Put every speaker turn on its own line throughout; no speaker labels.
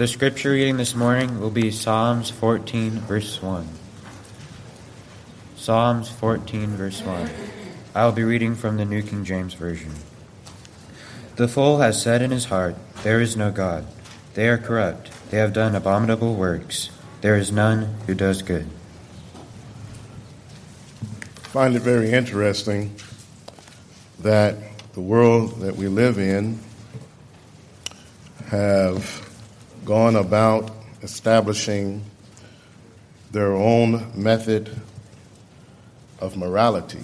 The scripture reading this morning will be Psalms 14, verse 1. Psalms 14, verse 1. I will be reading from the New King James Version. The fool has said in his heart, "There is no God." They are corrupt. They have done abominable works. There is none who does good.
I find it very interesting that the world that we live in have gone about establishing their own method of morality.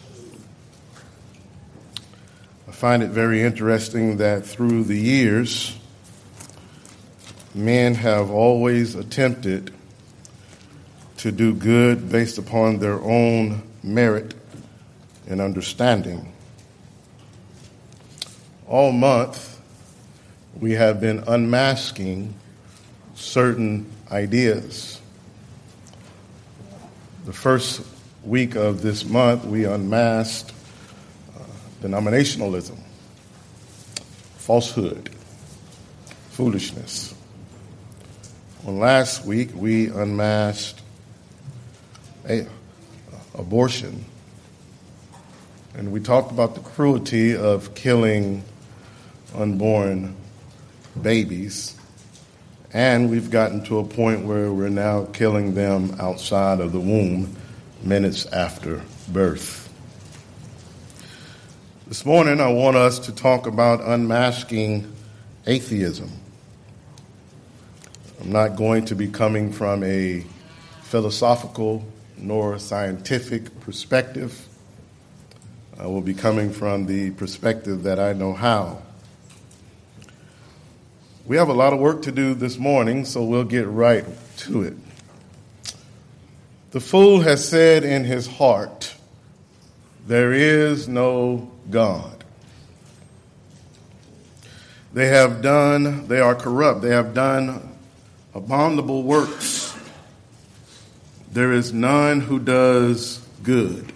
I find it very interesting that through the years, men have always attempted to do good based upon their own merit and understanding. All month, we have been unmasking certain ideas. The first week of this month, we unmasked denominationalism, falsehood, foolishness. On last week, we unmasked abortion, and we talked about the cruelty of killing unborn babies, and we've gotten to a point where we're now killing them outside of the womb minutes after birth. This morning, I want us to talk about unmasking atheism. I'm not going to be coming from a philosophical nor scientific perspective. I will be coming from the perspective that I know how. We have a lot of work to do this morning, so we'll get right to it. The fool has said in his heart, "There is no God." They are corrupt. They have done abominable works. There is none who does good.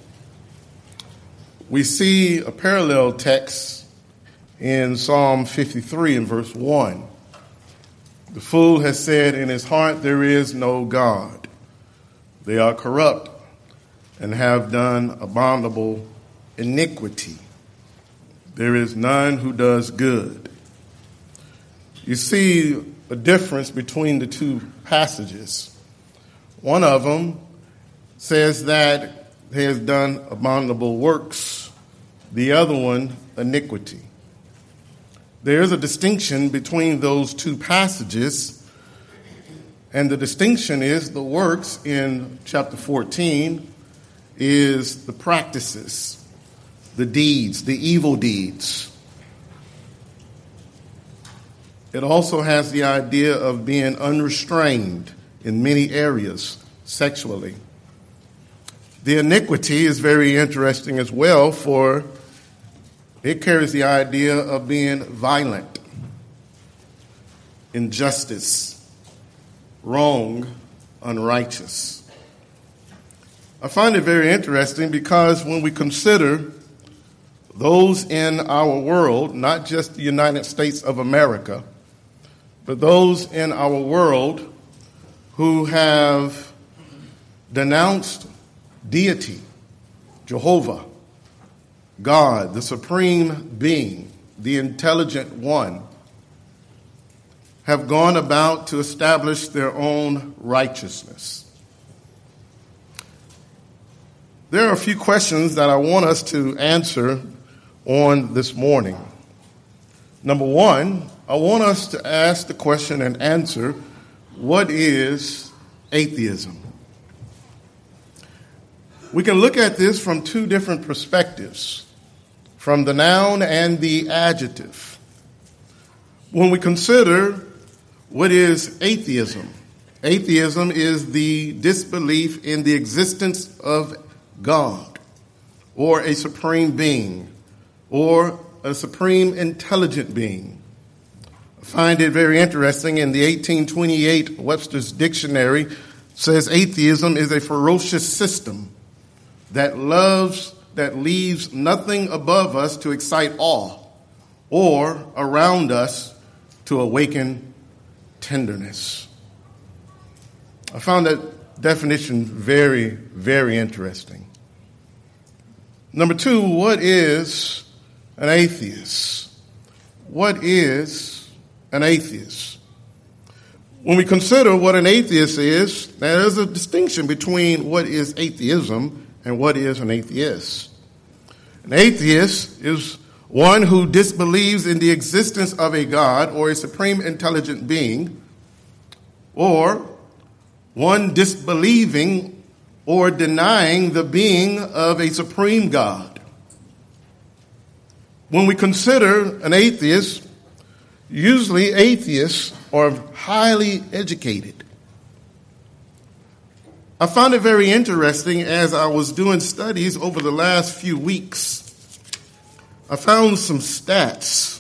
We see a parallel text in Psalm 53 and verse 1. The fool has said in his heart, "There is no God." They are corrupt and have done abominable iniquity. There is none who does good. You see a difference between the two passages. One of them says that he has done abominable works. The other one, iniquity. There is a distinction between those two passages, and the distinction is the works in chapter 14 is the practices, the deeds, the evil deeds. It also has the idea of being unrestrained in many areas sexually. The iniquity is very interesting as well, for it carries the idea of being violent, injustice, wrong, unrighteous. I find it very interesting because when we consider those in our world, not just the United States of America, but those in our world who have denounced deity, Jehovah, God, the supreme being, the intelligent one, have gone about to establish their own righteousness. There are a few questions that I want us to answer on this morning. Number one, I want us to ask the question and answer, what is atheism? We can look at this from two different perspectives, from the noun and the adjective. When we consider what is atheism, atheism is the disbelief in the existence of God, or a supreme being, or a supreme intelligent being. I find it very interesting. In the 1828 Webster's Dictionary says atheism is a ferocious system that leaves nothing above us to excite awe or around us to awaken tenderness. I found that definition very, very interesting. Number two, what is an atheist? What is an atheist? When we consider what an atheist is, there is a distinction between what is atheism and what is an atheist. An atheist is one who disbelieves in the existence of a God or a supreme intelligent being, or one disbelieving or denying the being of a supreme God. When we consider an atheist, usually atheists are highly educated. I found it very interesting as I was doing studies over the last few weeks. I found some stats.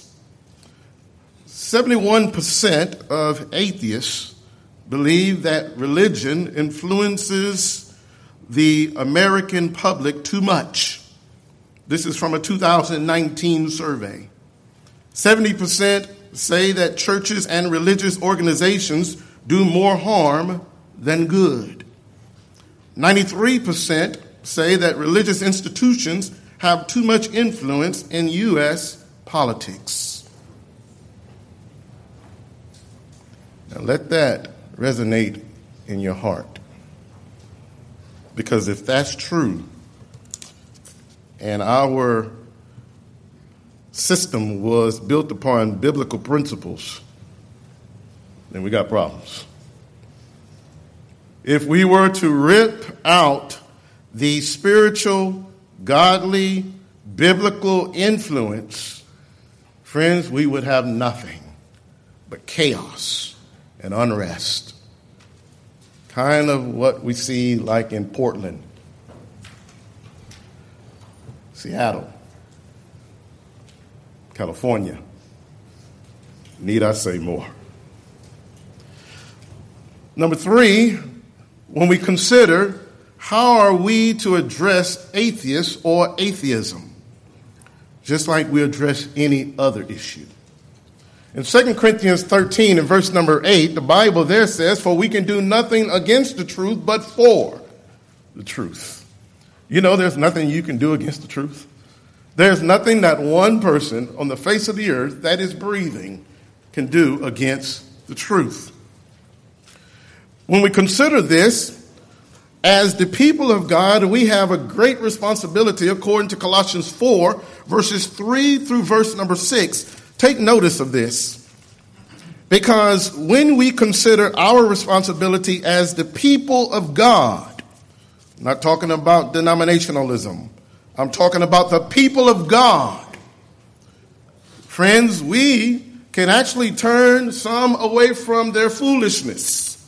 71% of atheists believe that religion influences the American public too much. This is from a 2019 survey. 70% say that churches and religious organizations do more harm than good. 93% say that religious institutions have too much influence in U.S. politics. Now let that resonate in your heart. Because if that's true, and our system was built upon biblical principles, then we got problems. If we were to rip out the spiritual, godly, biblical influence, friends, we would have nothing but chaos and unrest. Kind of what we see like in Portland, Seattle, California. Need I say more? Number three, when we consider how are we to address atheists or atheism, just like we address any other issue. In 2 Corinthians 13 and verse number 8, the Bible there says, "For we can do nothing against the truth, but for the truth." You know, there's nothing you can do against the truth. There's nothing that one person on the face of the earth that is breathing can do against the truth. When we consider this, as the people of God, we have a great responsibility according to Colossians 4, verses 3 through verse number 6. Take notice of this. Because when we consider our responsibility as the people of God, I'm not talking about denominationalism, I'm talking about the people of God. Friends, we can actually turn some away from their foolishness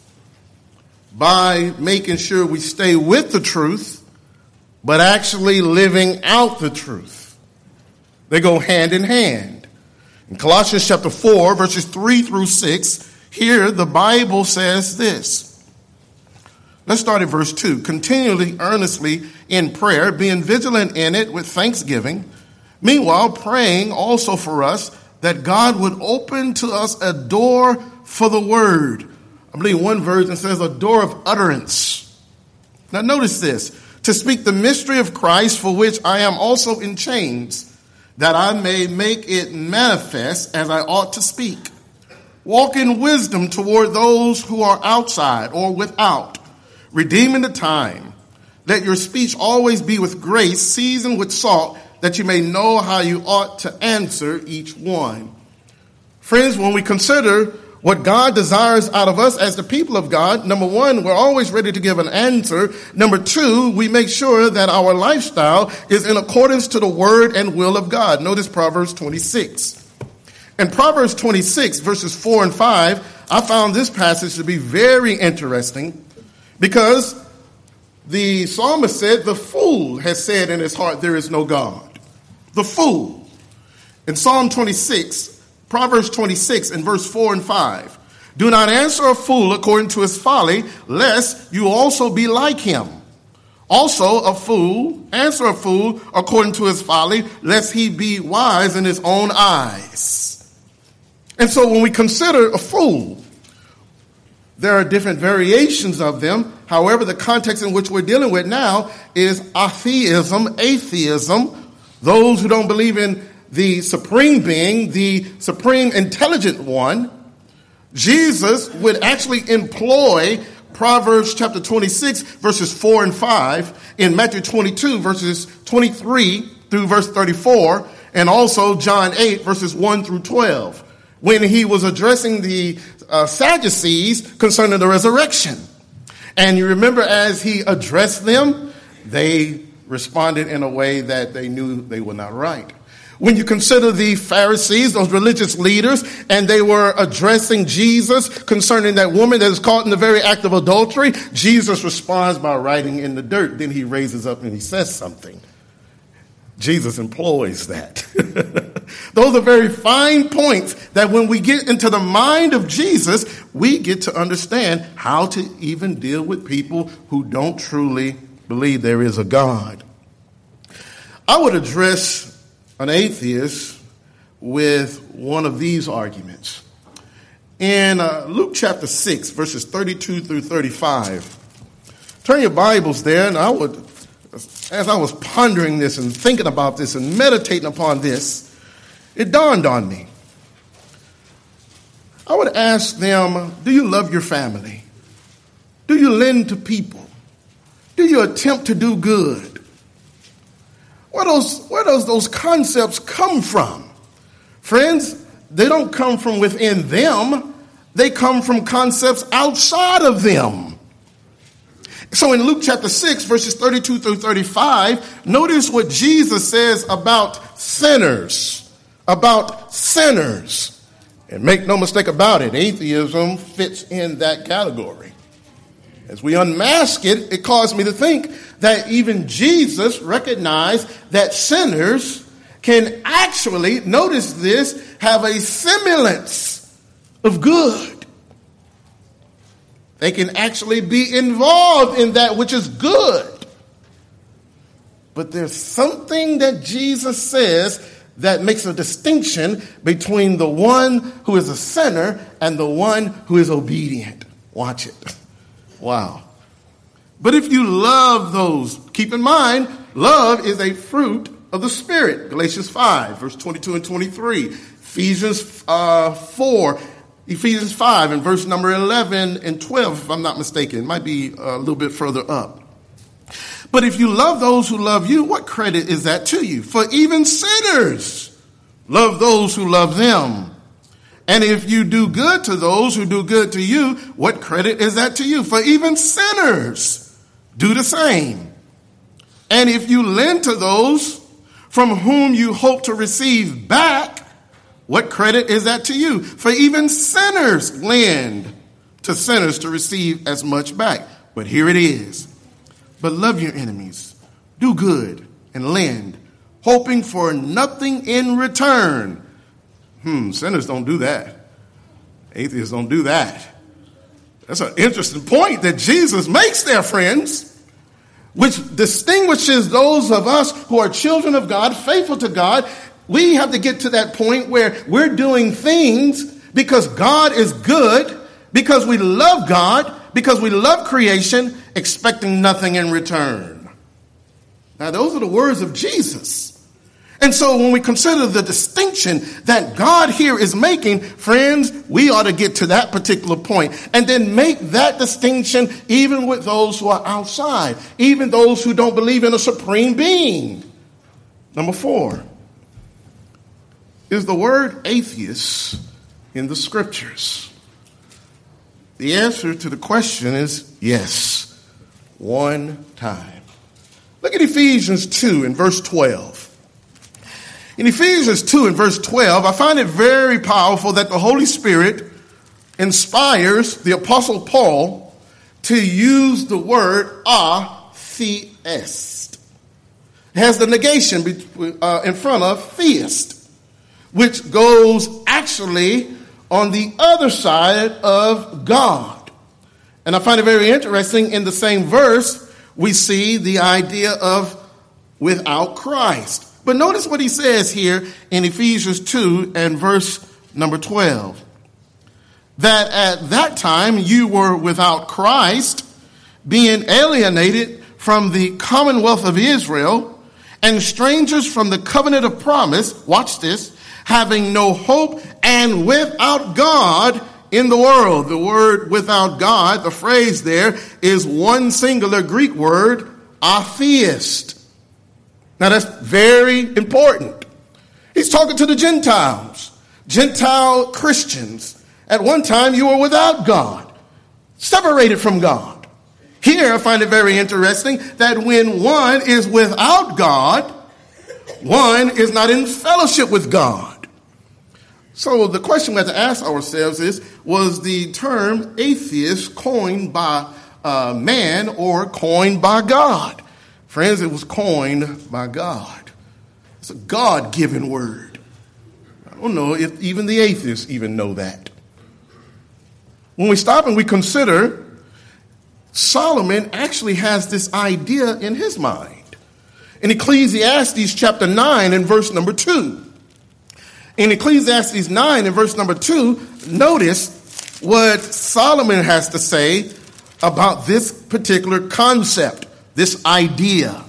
by making sure we stay with the truth, but actually living out the truth. They go hand in hand. In Colossians chapter 4, verses 3 through 6, here the Bible says this. Let's start at verse 2. "Continually, earnestly in prayer, being vigilant in it with thanksgiving. Meanwhile, praying also for us that God would open to us a door for the word." I believe one version says a door of utterance. Now notice this. "To speak the mystery of Christ, for which I am also in chains, that I may make it manifest as I ought to speak. Walk in wisdom toward those who are outside or without, redeeming the time. Let your speech always be with grace, seasoned with salt, that you may know how you ought to answer each one." Friends, when we consider what God desires out of us as the people of God, number one, we're always ready to give an answer. Number two, we make sure that our lifestyle is in accordance to the word and will of God. Notice Proverbs 26. In Proverbs 26, verses 4 and 5, I found this passage to be very interesting because the psalmist said, "The fool has said in his heart, there is no God." The fool. In Psalm 26, Proverbs 26 and verse 4 and 5. "Do not answer a fool according to his folly, lest you also be like him. Also answer a fool according to his folly, lest he be wise in his own eyes." And so when we consider a fool, There are different variations of them. However, the context in which we're dealing with now is atheism, atheism, those who don't believe in the supreme being, the supreme intelligent one. Jesus would actually employ Proverbs chapter 26, verses 4 and 5, in Matthew 22, verses 23 through verse 34, and also John 8, verses 1 through 12, when he was addressing the Sadducees concerning the resurrection. And you remember, as he addressed them, they responded in a way that they knew they were not right. When you consider the Pharisees, those religious leaders, and they were addressing Jesus concerning that woman that is caught in the very act of adultery, Jesus responds by writing in the dirt. Then he raises up and he says something. Jesus employs that. Those are very fine points that when we get into the mind of Jesus, we get to understand how to even deal with people who don't truly believe there is a God. I would address an atheist with one of these arguments. In Luke chapter 6, verses 32 through 35. Turn your Bibles there, and as I was pondering this and thinking about this and meditating upon this, it dawned on me. I would ask them, do you love your family? Do you lend to people? Do you attempt to do good? Where does those concepts come from? Friends, they don't come from within them. They come from concepts outside of them. So in Luke chapter 6, verses 32 through 35, notice what Jesus says about sinners. About sinners. And make no mistake about it, atheism fits in that category. As we unmask it, it caused me to think that even Jesus recognized that sinners can actually, notice this, have a semblance of good. They can actually be involved in that which is good. But there's something that Jesus says that makes a distinction between the one who is a sinner and the one who is obedient. Watch it. Wow. But if you love those, keep in mind, love is a fruit of the Spirit. Galatians 5, verse 22 and 23. Ephesians 5 and verse number 11 and 12, if I'm not mistaken. It might be a little bit further up. But if you love those who love you, what credit is that to you? For even sinners love those who love them. And if you do good to those who do good to you, what credit is that to you? For even sinners do the same. And if you lend to those from whom you hope to receive back, what credit is that to you? For even sinners lend to sinners to receive as much back. But here it is. But love your enemies, do good, and lend, hoping for nothing in return. Sinners don't do that. Atheists don't do that. That's an interesting point that Jesus makes there, friends, which distinguishes those of us who are children of God, faithful to God. We have to get to that point where we're doing things because God is good, because we love God, because we love creation, expecting nothing in return. Now, those are the words of Jesus. And so when we consider the distinction that God here is making, friends, we ought to get to that particular point and then make that distinction even with those who are outside, even those who don't believe in a supreme being. Number 4, is the word atheist in the scriptures? The answer to the question is yes, one time. Look at Ephesians 2 and verse 12. In Ephesians 2 and verse 12, I find it very powerful that the Holy Spirit inspires the Apostle Paul to use the word atheist. It has the negation in front of theist, which goes actually on the other side of God. And I find it very interesting, in the same verse, we see the idea of without Christ. But notice what he says here in Ephesians 2 and verse number 12. that at that time you were without Christ, being alienated from the commonwealth of Israel, and strangers from the covenant of promise, watch this, having no hope and without God in the world. The word without God, the phrase there is one singular Greek word, atheist. Now that's very important. He's talking to the Gentiles, Gentile Christians. At one time you were without God, separated from God. Here I find it very interesting that when one is without God, one is not in fellowship with God. So the question we have to ask ourselves is, was the term atheist coined by man or coined by God? Friends, it was coined by God. It's a God-given word. I don't know if even the atheists even know that. When we stop and we consider, Solomon actually has this idea in his mind. In Ecclesiastes chapter 9 and verse number 2. In Ecclesiastes 9 and verse number 2, notice what Solomon has to say about this particular concept, this idea.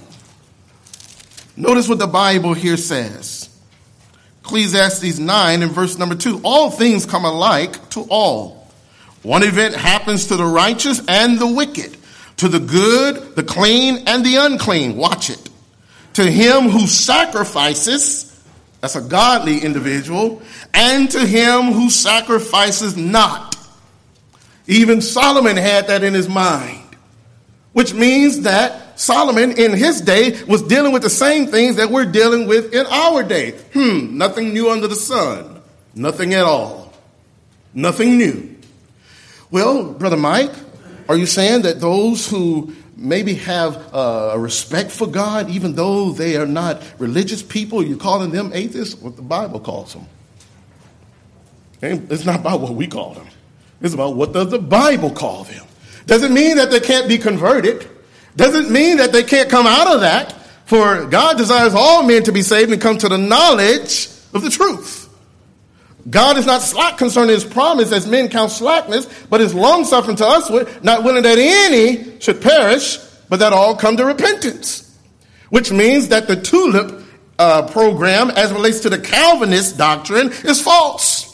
Notice what the Bible here says. Ecclesiastes 9 and verse number 2. All things come alike to all. One event happens to the righteous and the wicked, to the good, the clean, and the unclean. Watch it. To him who sacrifices, that's a godly individual, and to him who sacrifices not. Even Solomon had that in his mind, which means that Solomon in his day was dealing with the same things that we're dealing with in our day. Nothing new under the sun. Nothing at all. Nothing new. Well, Brother Mike, are you saying that those who maybe have a respect for God, even though they are not religious people, you're calling them atheists? What the Bible calls them. It's not about what we call them. It's about what does the Bible call them. Doesn't mean that they can't be converted. Doesn't mean that they can't come out of that. For God desires all men to be saved and come to the knowledge of the truth. God is not slack concerning his promise, as men count slackness, but is long-suffering to us, not willing that any should perish, but that all come to repentance. Which means that the TULIP program, as relates to the Calvinist doctrine, is false.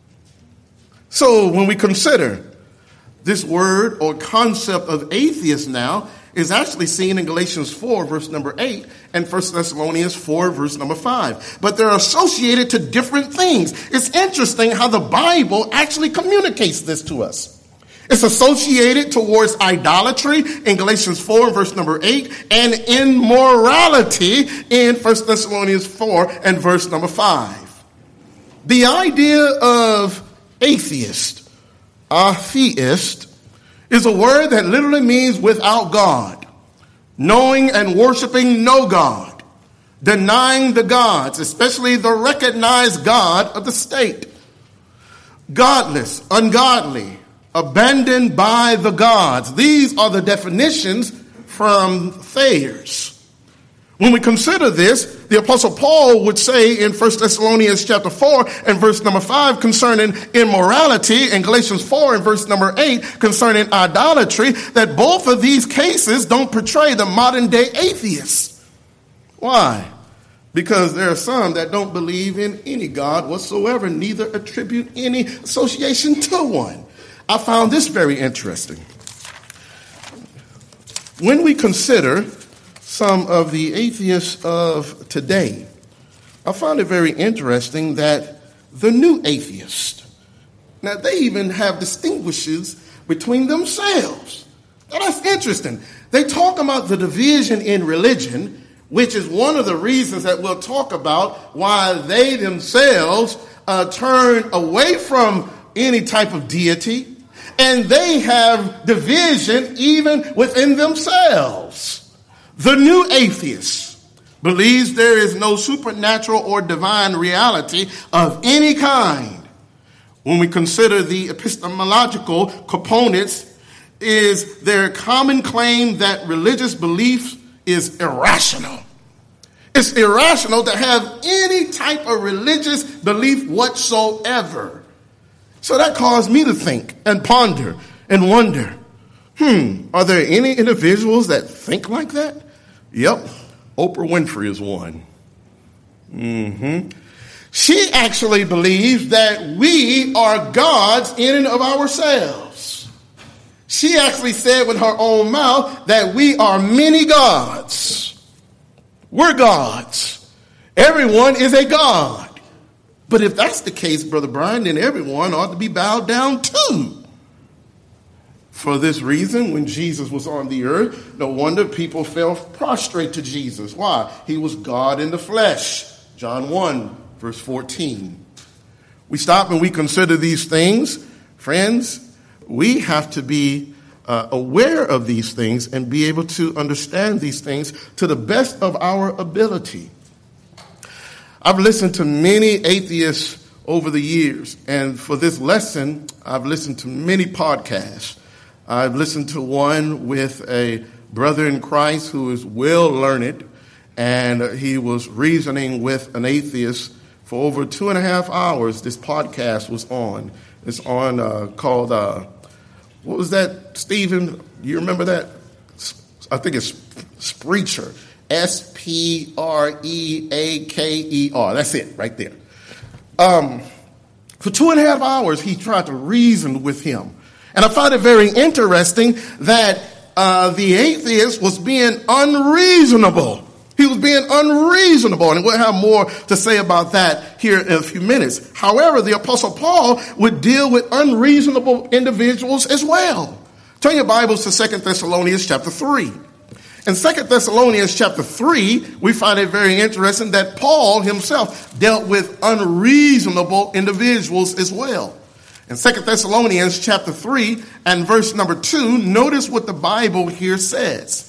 So when we consider this word or concept of atheist now, is actually seen in Galatians 4, verse number 8, and 1 Thessalonians 4, verse number 5. But they're associated to different things. It's interesting how the Bible actually communicates this to us. It's associated towards idolatry in Galatians 4, verse number 8, and immorality in 1 Thessalonians 4 and verse number 5. The idea of atheist, is a word that literally means without God, knowing and worshiping no God, denying the gods, especially the recognized God of the state, godless, ungodly, abandoned by the gods. These are the definitions from Thayer's. When we consider this, the Apostle Paul would say in 1 Thessalonians chapter 4 and verse number 5 concerning immorality, and Galatians 4 and verse number 8 concerning idolatry, that both of these cases don't portray the modern day atheists. Why? Because there are some that don't believe in any God whatsoever, neither attribute any association to one. I found this very interesting. When we consider some of the atheists of today, I found it very interesting that the new atheists, now they even have distinguishes between themselves. Now that's interesting. They talk about the division in religion, which is one of the reasons that we'll talk about why they themselves turn away from any type of deity, and they have division even within themselves. The new atheist believes there is no supernatural or divine reality of any kind. When we consider the epistemological components, is their common claim that religious belief is irrational. It's irrational to have any type of religious belief whatsoever. So that caused me to think and ponder and wonder, are there any individuals that think like that? Yep, Oprah Winfrey is one. She actually believes that we are gods in and of ourselves. She actually said with her own mouth that we are many gods. We're gods. Everyone is a god. But if that's the case, Brother Brian, then everyone ought to be bowed down too. For this reason, when Jesus was on the earth, no wonder people fell prostrate to Jesus. Why? He was God in the flesh. John 1, verse 14. We stop and we consider these things. Friends, we have to be aware of these things and be able to understand these things to the best of our ability. I've listened to many atheists over the years, and for this lesson, I've listened to many podcasts. I've listened to one with a brother in Christ who is well learned, and he was reasoning with an atheist for over 2.5 hours. This podcast was on. It's on called, what was that, Stephen? You remember that? I think it's Spreaker. Spreaker. That's it right there. For 2.5 hours, he tried to reason with him. And I find it very interesting that the atheist was being unreasonable. He was being unreasonable, and we'll have more to say about that here in a few minutes. However, the Apostle Paul would deal with unreasonable individuals as well. Turn your Bibles to 2 Thessalonians chapter 3. In 2 Thessalonians chapter 3, we find it very interesting that Paul himself dealt with unreasonable individuals as well. In 2 Thessalonians chapter 3 and verse number 2, notice what the Bible here says.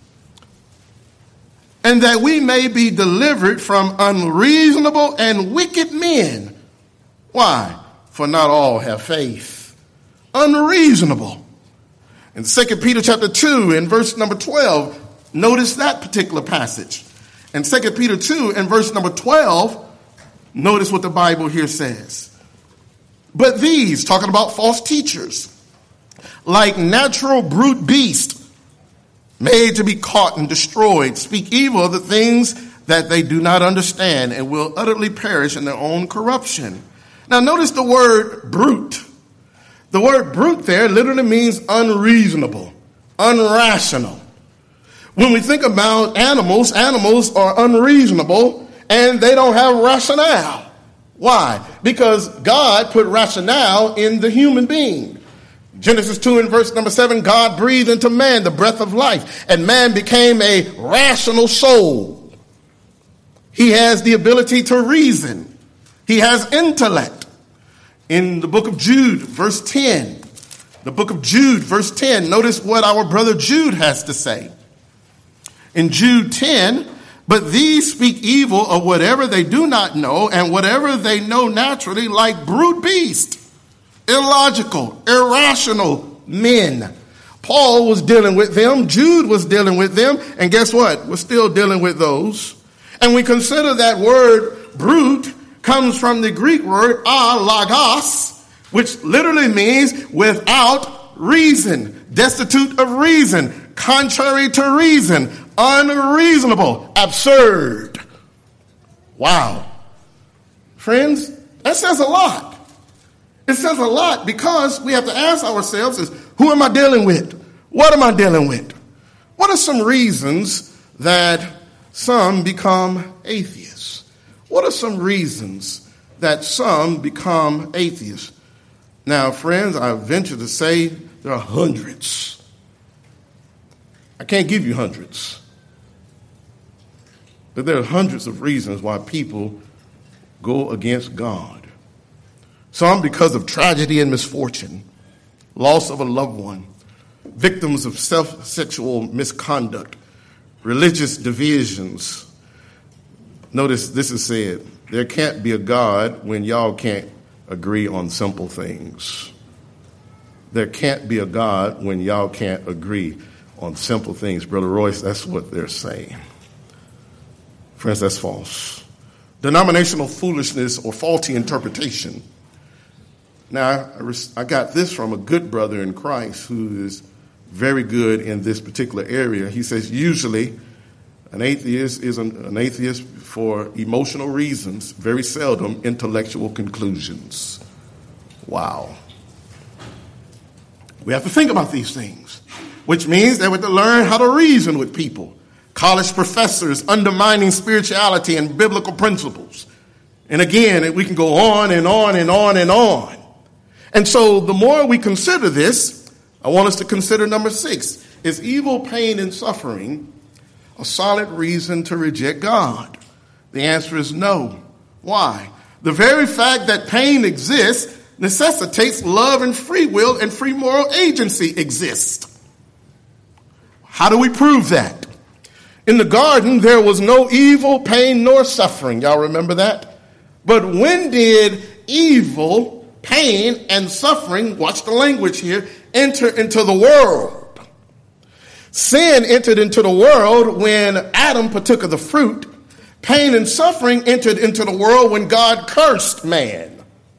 And that we may be delivered from unreasonable and wicked men. Why? For not all have faith. Unreasonable. In 2 Peter chapter 2 and verse number 12, notice that particular passage. In 2 Peter 2 and verse number 12, notice what the Bible here says. But these, talking about false teachers, like natural brute beasts, made to be caught and destroyed, speak evil of the things that they do not understand and will utterly perish in their own corruption. Now notice the word brute. The word brute there literally means unreasonable, unrational. When we think about animals, animals are unreasonable and they don't have rationale. Why? Because God put rationale in the human being. Genesis 2 and verse number 7, God breathed into man the breath of life, and man became a rational soul. He has the ability to reason. He has intellect. In the book of Jude, verse 10, notice what our brother Jude has to say. In Jude 10, but these speak evil of whatever they do not know, and whatever they know naturally, like brute beasts. Illogical, irrational men. Paul was dealing with them. Jude was dealing with them. And guess what? We're still dealing with those. And we consider that word brute comes from the Greek word alagos, which literally means without reason, destitute of reason, contrary to reason, unreasonable, absurd. Wow. Friends, that says a lot. It says a lot because we have to ask ourselves is, who am I dealing with? What am I dealing with? What are some reasons that some become atheists? What are some reasons that some become atheists? Now, friends, I venture to say there are hundreds. I can't give you hundreds. But there are hundreds of reasons why people go against God. Some because of tragedy and misfortune, loss of a loved one, victims of sexual misconduct, religious divisions. Notice this is said, there can't be a God when y'all can't agree on simple things. There can't be a God when y'all can't agree on simple things. Brother Royce, that's what they're saying. Friends, that's false. Denominational foolishness or faulty interpretation. Now, I got this from a good brother in Christ who is very good in this particular area. He says usually an atheist is an atheist for emotional reasons, very seldom intellectual conclusions. Wow. We have to think about these things, which means that we have to learn how to reason with people. College professors undermining spirituality and biblical principles. And again, we can go on and on and on and on. And so the more we consider this, I want us to consider number 6. Is evil, pain, and suffering a solid reason to reject God? The answer is no. Why? The very fact that pain exists necessitates love and free will and free moral agency exist. How do we prove that? In the garden, there was no evil, pain, nor suffering. Y'all remember that? But when did evil, pain, and suffering, watch the language here, enter into the world? Sin entered into the world when Adam partook of the fruit. Pain and suffering entered into the world when God cursed man.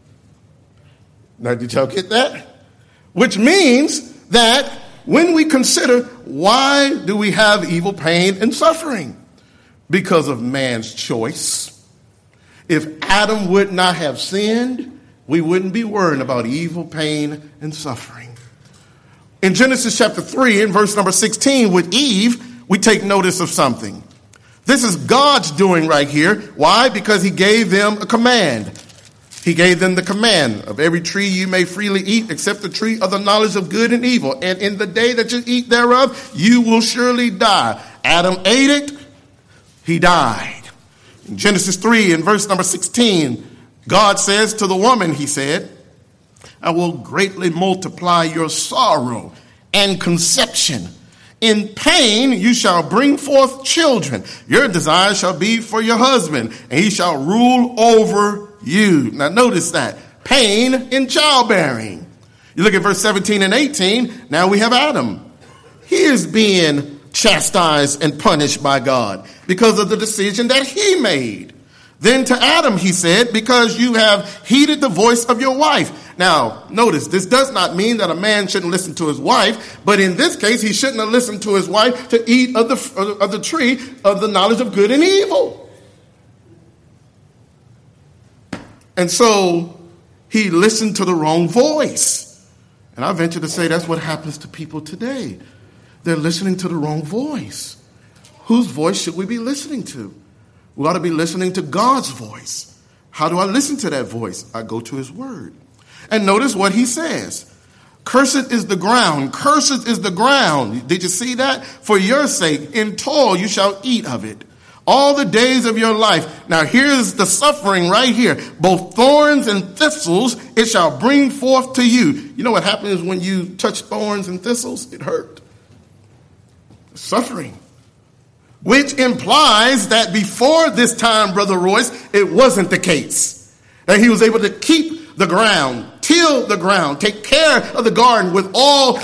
Now, did y'all get that? Which means that when we consider why do we have evil, pain, and suffering? Because of man's choice. If Adam would not have sinned, we wouldn't be worrying about evil, pain, and suffering. In Genesis chapter 3, in verse number 16, with Eve, we take notice of something. This is God's doing right here. Why? Because he gave them a command. He gave them the command of every tree you may freely eat, except the tree of the knowledge of good and evil. And in the day that you eat thereof, you will surely die. Adam ate it. He died. In Genesis 3, in verse number 16, God says to the woman, he said, I will greatly multiply your sorrow and conception. In pain you shall bring forth children. Your desire shall be for your husband, and he shall rule over you. Now notice that. Pain in childbearing. You look at verse 17 and 18. Now we have Adam. He is being chastised and punished by God because of the decision that he made. Then to Adam he said, because you have heeded the voice of your wife. Now, notice, this does not mean that a man shouldn't listen to his wife, but in this case, he shouldn't have listened to his wife to eat of the tree of the knowledge of good and evil. And so he listened to the wrong voice. And I venture to say that's what happens to people today. They're listening to the wrong voice. Whose voice should we be listening to? We ought to be listening to God's voice. How do I listen to that voice? I go to his word. And notice what he says. Cursed is the ground. Cursed is the ground. Did you see that? For your sake, in toil you shall eat of it all the days of your life. Now here's the suffering right here. Both thorns and thistles it shall bring forth to you. You know what happens when you touch thorns and thistles? It hurt. Suffering. Which implies that before this time, Brother Royce, it wasn't the case. That he was able to keep the ground, till the ground, take care of the garden without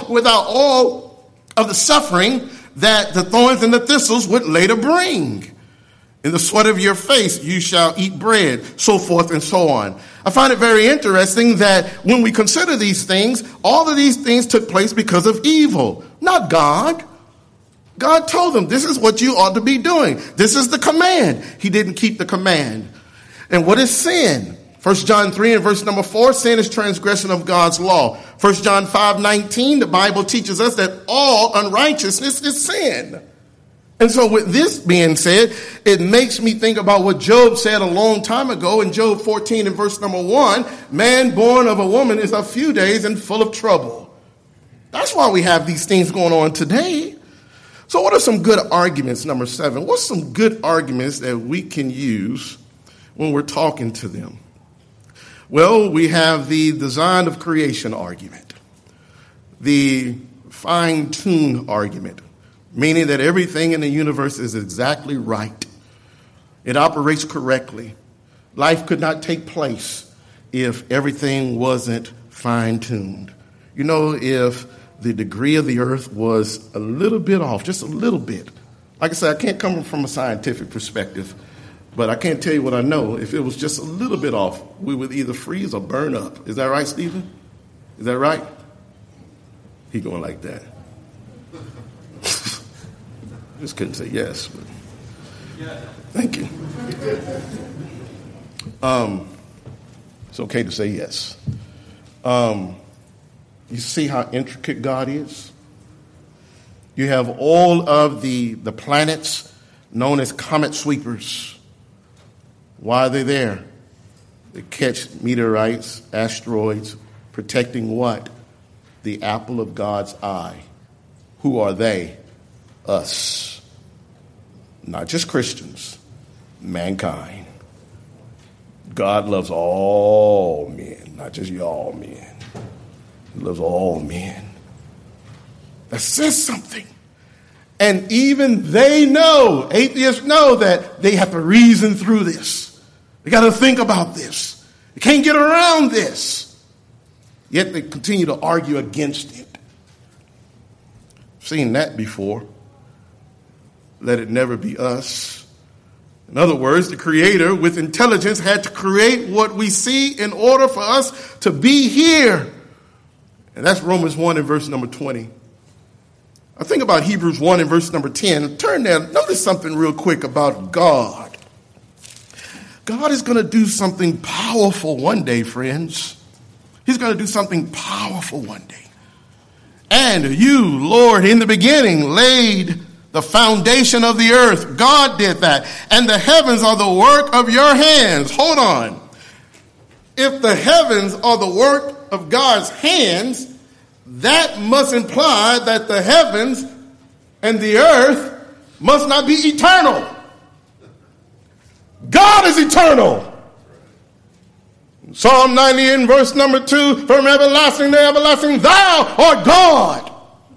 all of the suffering that the thorns and the thistles would later bring. In the sweat of your face you shall eat bread, so forth and so on. I find it very interesting that when we consider these things, all of these things took place because of evil, not God. God told them, this is what you ought to be doing. This is the command. He didn't keep the command. And what is sin? 1 John 3 and verse number 4, sin is transgression of God's law. 1 John 5:19, the Bible teaches us that all unrighteousness is sin. And so with this being said, it makes me think about what Job said a long time ago in Job 14 and verse number 1, man born of a woman is a few days and full of trouble. That's why we have these things going on today. So what are some good arguments, number 7? What's some good arguments that we can use when we're talking to them? Well, we have the design of creation argument, the fine-tuned argument, meaning that everything in the universe is exactly right. It operates correctly. Life could not take place if everything wasn't fine-tuned. You know, if the degree of the earth was a little bit off, just a little bit. Like I said, I can't come from a scientific perspective, But I can't tell you what I know. If it was just a little bit off, we would either freeze or burn up. Is that right, Stephen? Is that right? He going like that. Just couldn't say yes. But thank you. It's okay to say yes. You see how intricate God is? You have all of the planets known as comet sweepers. Why are they there? They catch meteorites, asteroids, protecting what? The apple of God's eye. Who are they? Us. Not just Christians, mankind. God loves all men, not just y'all men. He loves all men. That says something. And even they know, atheists know, that they have to reason through this. They got to think about this. They can't get around this. Yet they continue to argue against it. I've seen that before. Let it never be us. In other words, the Creator with intelligence had to create what we see in order for us to be here. And that's Romans 1 and verse number 20. I think about Hebrews 1 and verse number 10. Turn there. Notice something real quick about God. God is going to do something powerful one day, friends. He's going to do something powerful one day. And you, Lord, in the beginning laid the foundation of the earth. God did that. And the heavens are the work of your hands. Hold on. If the heavens are the work of God's hands, that must imply that the heavens and the earth must not be eternal. God is eternal. Psalm 90 in verse number 2, from everlasting to everlasting, thou art God.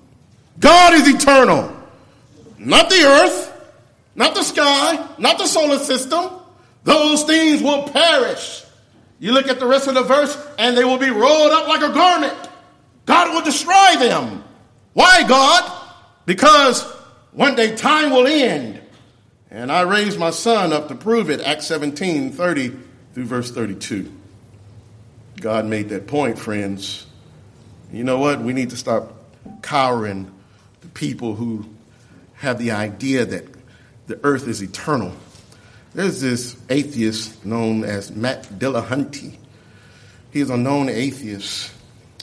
God is eternal. Not the earth, not the sky, not the solar system. Those things will perish. You look at the rest of the verse, and they will be rolled up like a garment. God will destroy them. Why, God? Because one day time will end. And I raised my son up to prove it. Acts 17, 30 through verse 32. God made that point, friends. You know what? We need to stop cowering the people who have the idea that the earth is eternal. There's this atheist known as Matt Dillahunty. He's a known atheist.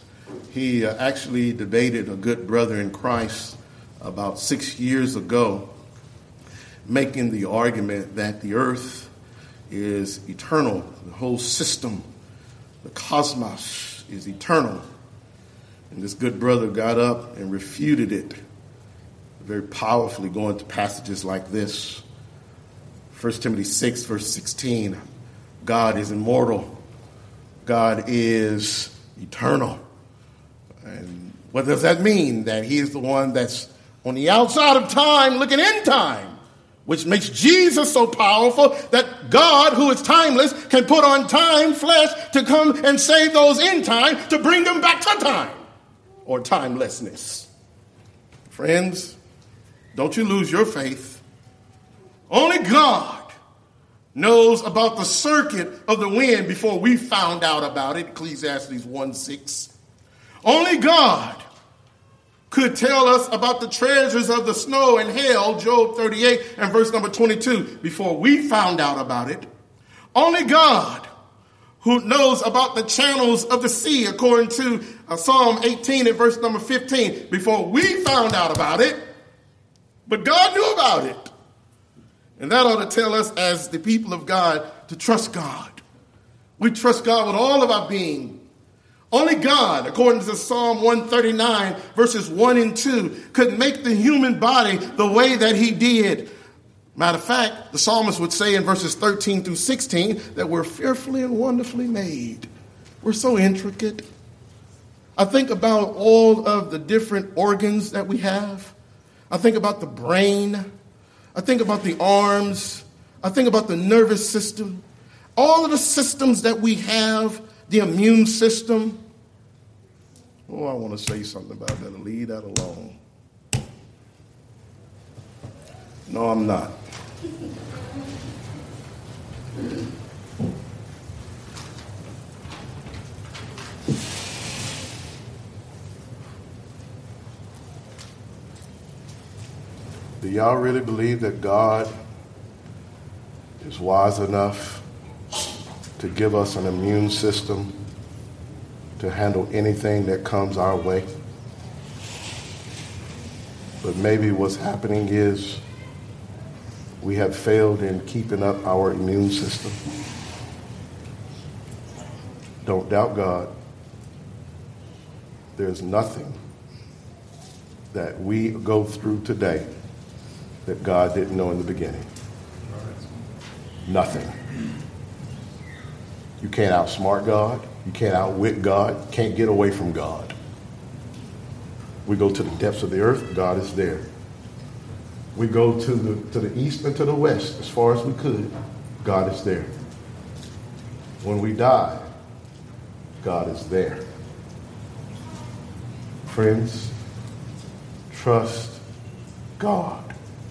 He actually debated a good brother in Christ about 6 years ago, making the argument that the earth is eternal. The whole system, the cosmos, is eternal. And this good brother got up and refuted it very powerfully, going to passages like this. 1 Timothy 6, verse 16, God is immortal. God is eternal. And what does that mean? That he is the one that's on the outside of time, looking in time, which makes Jesus so powerful that God, who is timeless, can put on time flesh to come and save those in time, to bring them back to time or timelessness. Friends, don't you lose your faith. Only God knows about the circuit of the wind before we found out about it, Ecclesiastes 1:6. Only God could tell us about the treasures of the snow and hail, Job 38 and verse number 22, before we found out about it. Only God who knows about the channels of the sea, according to Psalm 18 and verse number 15, before we found out about it. But God knew about it. And that ought to tell us as the people of God to trust God. We trust God with all of our being. Only God, according to Psalm 139, verses 1 and 2, could make the human body the way that he did. Matter of fact, the psalmist would say in verses 13 through 16 that we're fearfully and wonderfully made. We're so intricate. I think about all of the different organs that we have. I think about the brain. I think about the arms. I think about the nervous system. All of the systems that we have, the immune system. Oh, I want to say something about that. Leave that alone. No, I'm not. Do y'all really believe that God is wise enough to give us an immune system to handle anything that comes our way? But maybe what's happening is we have failed in keeping up our immune system. Don't doubt God. There's nothing that we go through today that God didn't know in the beginning. Nothing. You can't outsmart God. You can't outwit God. You can't get away from God. We go to the depths of the earth, God is there. We go to the east and to the west as far as we could, God is there. When we die, God is there. Friends, trust God.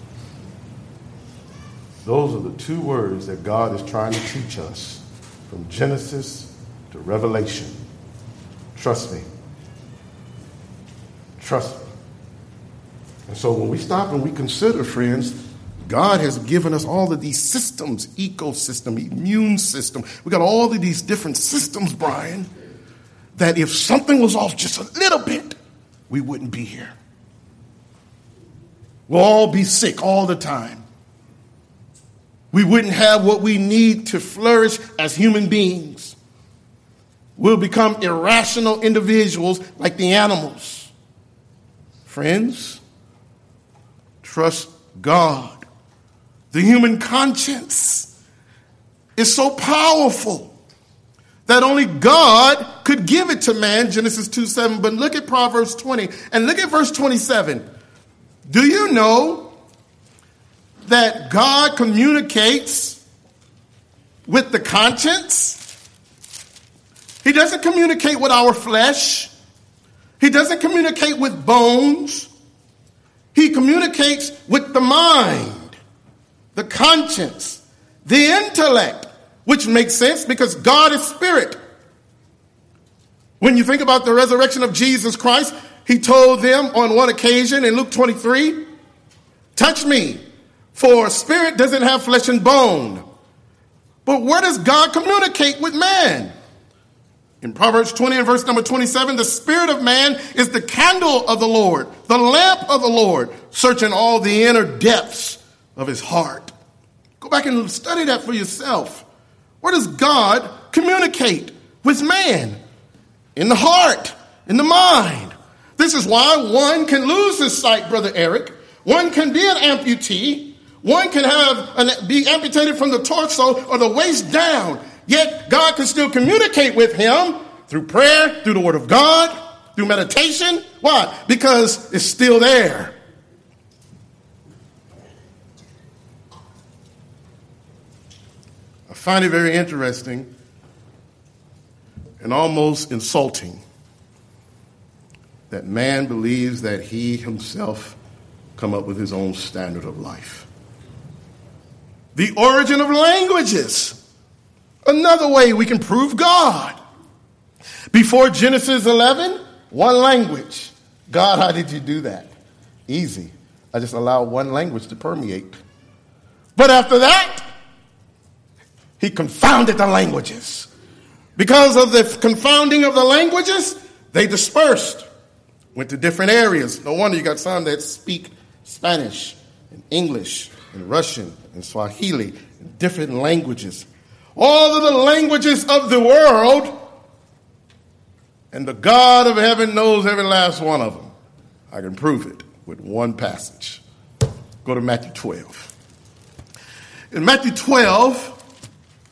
Those are the two words that God is trying to teach us from Genesis to Revelation. Trust me. Trust me. And so when we stop and we consider, friends, God has given us all of these systems, ecosystem, immune system. We got all of these different systems, Brian, that if something was off just a little bit, we wouldn't be here. We'll all be sick all the time. We wouldn't have what we need to flourish as human beings. We'll become irrational individuals like the animals. Friends, trust God. The human conscience is so powerful that only God could give it to man, Genesis 2:7. But look at Proverbs 20 and look at verse 27. Do you know that God communicates with the conscience? He doesn't communicate with our flesh. He doesn't communicate with bones. He communicates with the mind, the conscience, the intellect, which makes sense because God is spirit. When you think about the resurrection of Jesus Christ, he told them on one occasion in Luke 23, touch me, for spirit doesn't have flesh and bone. But where does God communicate with man? In Proverbs 20 and verse number 27, the spirit of man is the candle of the Lord, the lamp of the Lord, searching all the inner depths of his heart. Go back and study that for yourself. Where does God communicate with man? In the heart, in the mind. This is why one can lose his sight, Brother Eric. One can be an amputee. One can be amputated from the torso or the waist down. Yet God can still communicate with him through prayer, through the word of God, through meditation. Why? Because it's still there. I find it very interesting and almost insulting that man believes that he himself come up with his own standard of life. The origin of languages. Another way we can prove God. Before Genesis 11, one language. God, how did you do that? Easy. I just allowed one language to permeate. But after that, he confounded the languages. Because of the confounding of the languages, they dispersed. Went to different areas. No wonder you got some that speak Spanish and English and Russian and Swahili and different languages. All of the languages of the world, and the God of heaven knows every last one of them. I can prove it with one passage. Go to Matthew 12. In Matthew 12,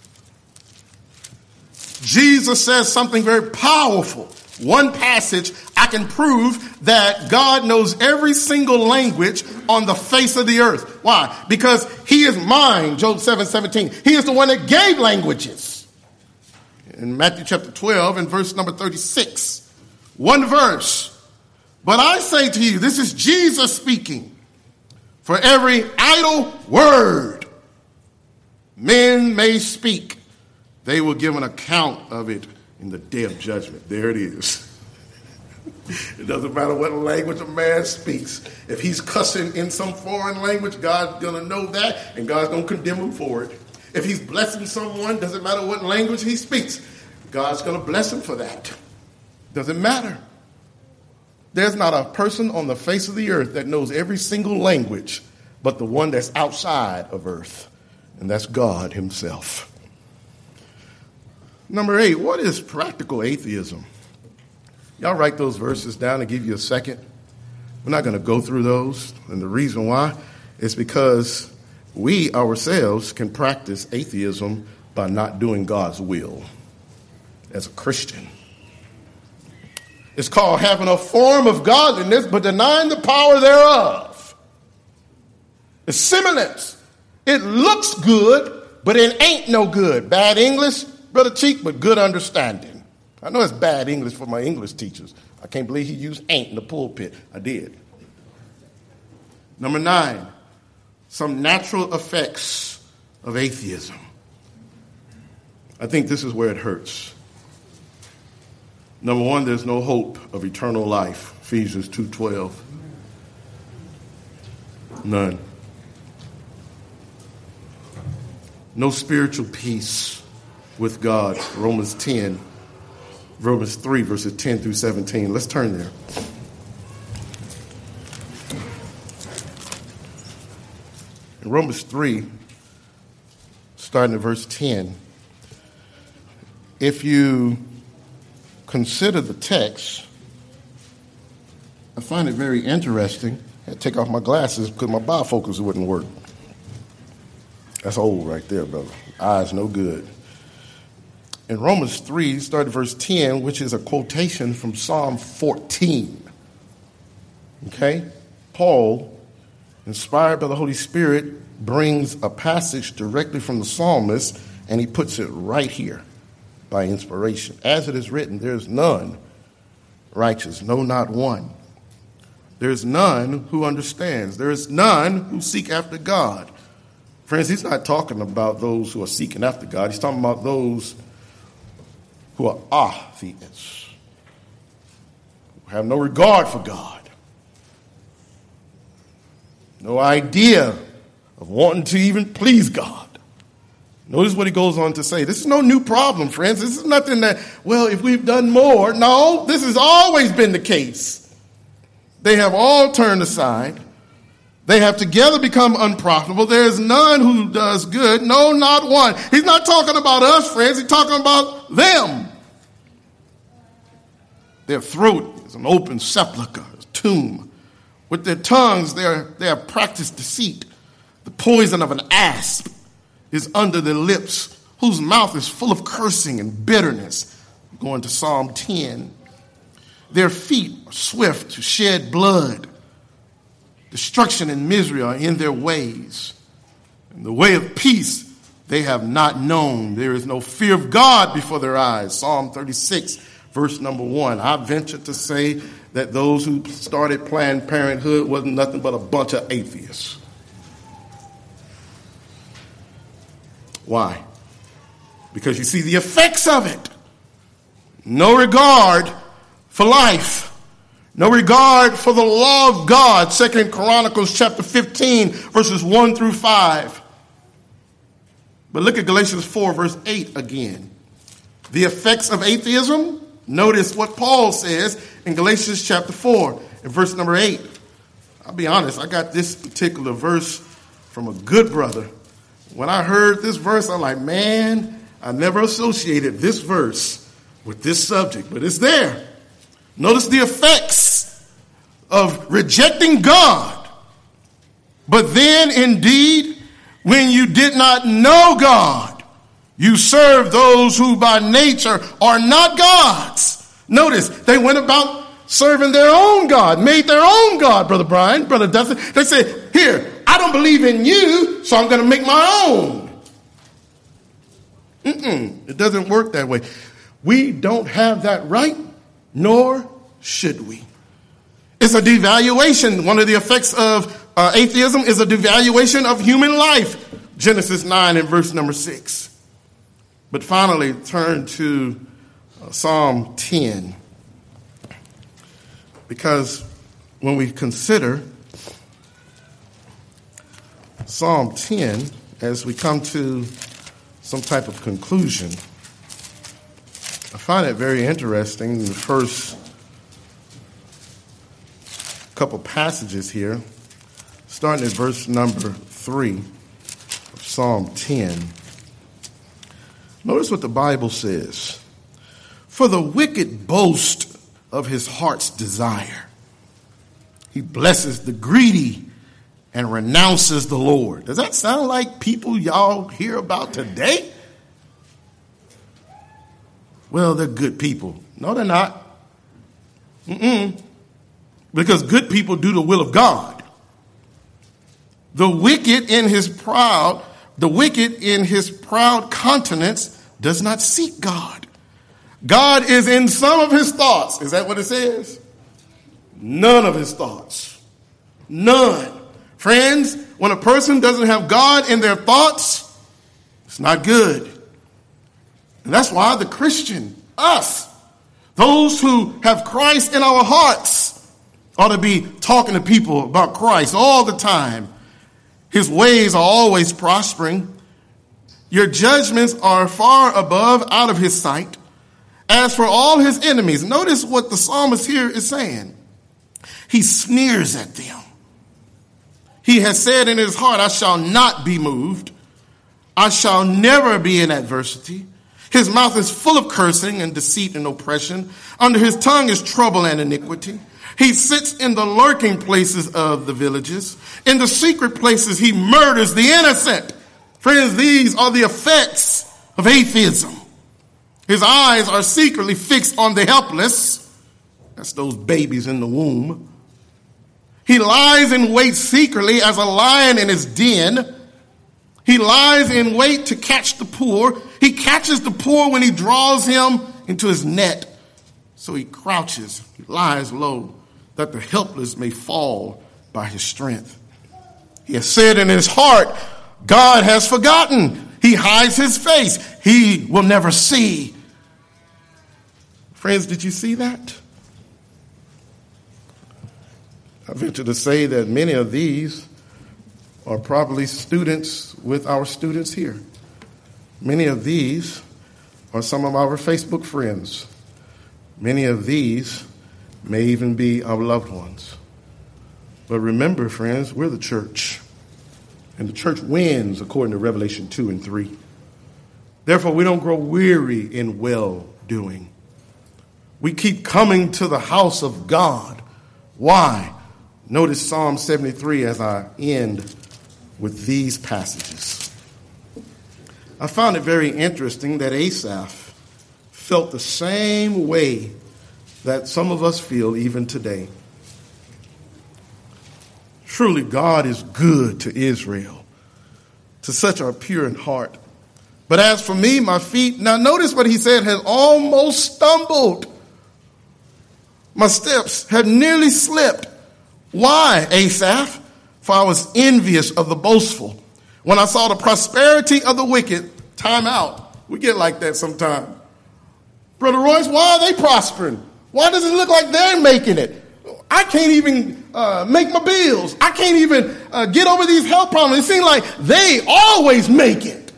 Jesus says something very powerful. One passage, I can prove that God knows every single language on the face of the earth. Why? Because he is mine, Job 7:17. He is the one that gave languages. In Matthew chapter 12 and verse number 36, one verse. But I say to you, this is Jesus speaking, for every idle word Men may speak. They will give an account of it in the day of judgment. There it is. It doesn't matter what language a man speaks. If he's cussing in some foreign language, God's going to know that, and God's going to condemn him for it. If he's blessing someone, doesn't matter what language he speaks, God's going to bless him for that. Doesn't matter. There's not a person on the face of the earth that knows every single language but the one that's outside of earth, and that's God himself. Number 8, what is practical atheism? Y'all write those verses down and give you a second. We're not going to go through those. And the reason why is because we ourselves can practice atheism by not doing God's will as a Christian. It's called having a form of godliness but denying the power thereof. It's semblance. It looks good, but it ain't no good. Bad English, Brother Cheek, but good understanding. I know it's bad English for my English teachers. I can't believe he used ain't in the pulpit. I did. Number 9, some natural effects of atheism. I think this is where it hurts. Number 1, there's no hope of eternal life. Ephesians 2:12. None. No spiritual peace with God. Romans 3, verses 10 through 17. Let's turn there. In Romans 3, starting at verse 10, if you consider the text, I find it very interesting. I had to take off my glasses because my bifocals wouldn't work. That's old right there, brother. Eyes no good. In Romans 3, start at verse 10, which is a quotation from Psalm 14. Okay? Paul, inspired by the Holy Spirit, brings a passage directly from the psalmist, and he puts it right here by inspiration. As it is written, there is none righteous, no, not one. There is none who understands. There is none who seek after God. Friends, he's not talking about those who are seeking after God. He's talking about those who are atheists, who have no regard for God, no idea of wanting to even please God. Notice what he goes on to say. This is no new problem, friends. This is nothing that, well, if we've done more. No, this has always been the case. They have all turned aside. They have together become unprofitable. There is none who does good. No, not one. He's not talking about us, friends. He's talking about them. Their throat is an open sepulchre, a tomb. With their tongues, they have practiced deceit. The poison of an asp is under their lips, whose mouth is full of cursing and bitterness. Going to Psalm 10. Their feet are swift to shed blood. Destruction and misery are in their ways. And the way of peace they have not known. There is no fear of God before their eyes. Psalm 36, verse number 1. I venture to say that those who started Planned Parenthood wasn't nothing but a bunch of atheists. Why? Because you see the effects of it. No regard for life. No regard for the law of God. 2 Chronicles chapter 15, verses 1 through 5. But look at Galatians 4, verse 8 again. The effects of atheism. Notice what Paul says in Galatians chapter 4 and verse number 8. I'll be honest, I got this particular verse from a good brother. When I heard this verse, I'm like, man, I never associated this verse with this subject, but it's there. Notice the effects of rejecting God. But then, indeed, when you did not know God, you serve those who by nature are not gods. Notice, they went about serving their own God, made their own God, Brother Brian, Brother Dustin. They said, here, I don't believe in you, so I'm going to make my own. It doesn't work that way. We don't have that right, nor should we. It's a devaluation. One of the effects of atheism is a devaluation of human life. Genesis 9 and verse number 6. But finally, turn to Psalm 10. Because when we consider Psalm 10, as we come to some type of conclusion, I find it very interesting in the first couple passages here, starting at verse number 3 of Psalm 10. Notice what the Bible says. For the wicked boast of his heart's desire. He blesses the greedy and renounces the Lord. Does that sound like people y'all hear about today? Well, they're good people. No, they're not. Because good people do the will of God. The wicked in his proud countenance does not seek God. God is in some of his thoughts. Is that what it says? None of his thoughts. None. Friends, when a person doesn't have God in their thoughts, it's not good. And that's why the Christian, us, those who have Christ in our hearts, ought to be talking to people about Christ all the time. His ways are always prospering. Your judgments are far above, out of his sight. As for all his enemies, notice what the psalmist here is saying. He sneers at them. He has said in his heart, I shall not be moved. I shall never be in adversity. His mouth is full of cursing and deceit and oppression. Under his tongue is trouble and iniquity. He sits in the lurking places of the villages. In the secret places, he murders the innocent. Friends, these are the effects of atheism. His eyes are secretly fixed on the helpless. That's those babies in the womb. He lies in wait secretly as a lion in his den. He lies in wait to catch the poor. He catches the poor when he draws him into his net. So he crouches, he lies low, that the helpless may fall by his strength. He has said in his heart, God has forgotten. He hides his face. He will never see. Friends, did you see that? I venture to say that many of these are probably students with our students here. Many of these are some of our Facebook friends. Many of these may even be our loved ones. But remember, friends, we're the church. And the church wins according to Revelation 2 and 3. Therefore, we don't grow weary in well-doing. We keep coming to the house of God. Why? Notice Psalm 73 as I end with these passages. I found it very interesting that Asaph felt the same way that some of us feel even today. Truly, God is good to Israel, to such are pure in heart. But as for me, my feet, now notice what he said, has almost stumbled. My steps have nearly slipped. Why, Asaph? For I was envious of the boastful. When I saw the prosperity of the wicked, time out. We get like that sometimes. Brother Royce, why are they prospering? Why does it look like they're making it? I can't even make my bills. I can't even get over these health problems. It seems like they always make it.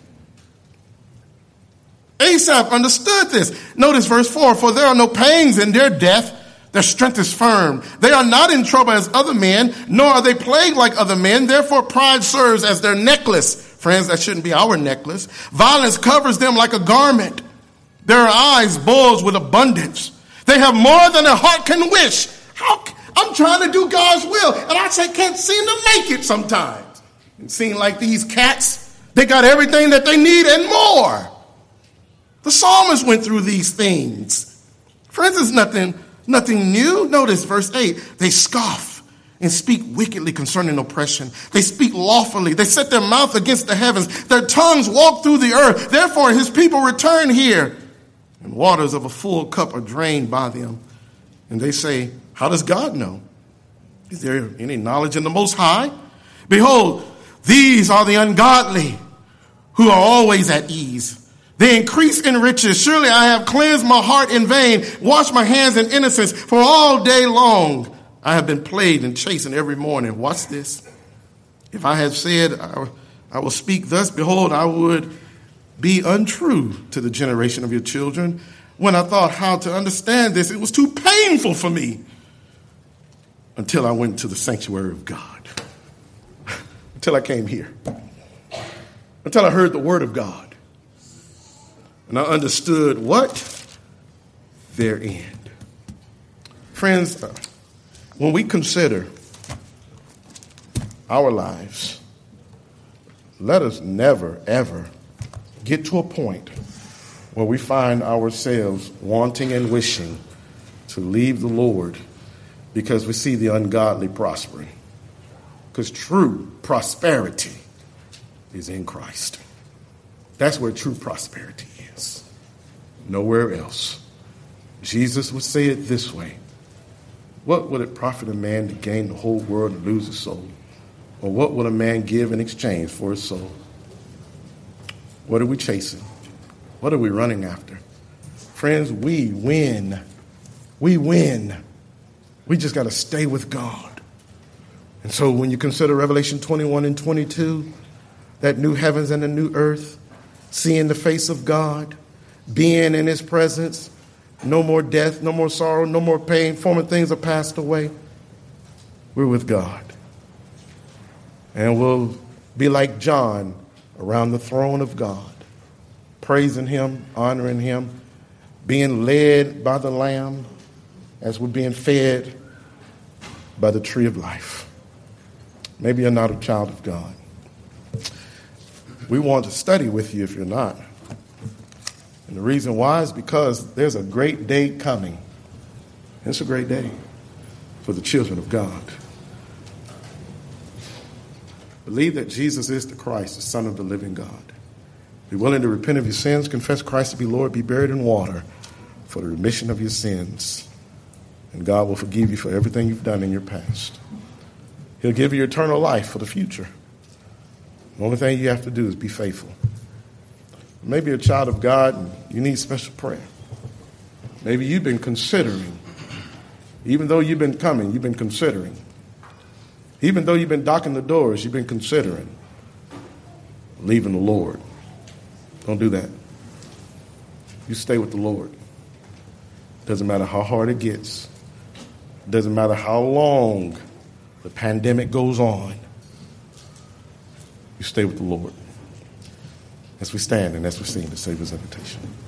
Asaph understood this. Notice verse 4, for there are no pangs in their death. Their strength is firm. They are not in trouble as other men, nor are they plagued like other men. Therefore, pride serves as their necklace. Friends, that shouldn't be our necklace. Violence covers them like a garment. Their eyes bulge with abundance. They have more than a heart can wish. I'm trying to do God's will, and I can't seem to make it sometimes. It seems like these cats, they got everything that they need and more. The psalmist went through these things. Friends, it's nothing new. Notice verse 8. They scoff and speak wickedly concerning oppression. They speak lawfully. They set their mouth against the heavens. Their tongues walk through the earth. Therefore, his people return here, and waters of a full cup are drained by them. And they say, how does God know? Is there any knowledge in the Most High? Behold, these are the ungodly. who are always at ease. They increase in riches. Surely I have cleansed my heart in vain, washed my hands in innocence, for all day long I have been plagued and chastened every morning. Watch this. If I had said I will speak thus, behold, I would be untrue to the generation of your children. When I thought how to understand this, it was too painful for me until I went to the sanctuary of God, until I came here, until I heard the word of God. And I understood what? Their end. Friends, when we consider our lives, let us never, ever get to a point where we find ourselves wanting and wishing to leave the Lord because we see the ungodly prospering. Because true prosperity is in Christ. That's where true prosperity is. Nowhere else. Jesus would say it this way. What would it profit a man to gain the whole world and lose his soul? Or what would a man give in exchange for his soul? What are we chasing? What are we running after? Friends, we win. We win. We just got to stay with God. And so when you consider Revelation 21 and 22, that new heavens and the new earth, seeing the face of God, being in his presence, no more death, no more sorrow, no more pain, former things are passed away. We're with God. And we'll be like John around the throne of God, praising him, honoring him, being led by the Lamb as we're being fed by the tree of life. Maybe you're not a child of God. We want to study with you if you're not. And the reason why is because there's a great day coming. It's a great day for the children of God. Believe that Jesus is the Christ, the Son of the living God. Be willing to repent of your sins, confess Christ to be Lord, be buried in water for the remission of your sins. And God will forgive you for everything you've done in your past. He'll give you eternal life for the future. The only thing you have to do is be faithful. Maybe you're a child of God and you need special prayer. Maybe you've been considering, even though you've been coming, you've been considering. Even though you've been knocking the doors, you've been considering leaving the Lord. Don't do that. You stay with the Lord. Doesn't matter how hard it gets. Doesn't matter how long the pandemic goes on. You stay with the Lord. As we stand and as we sing the Savior's invitation.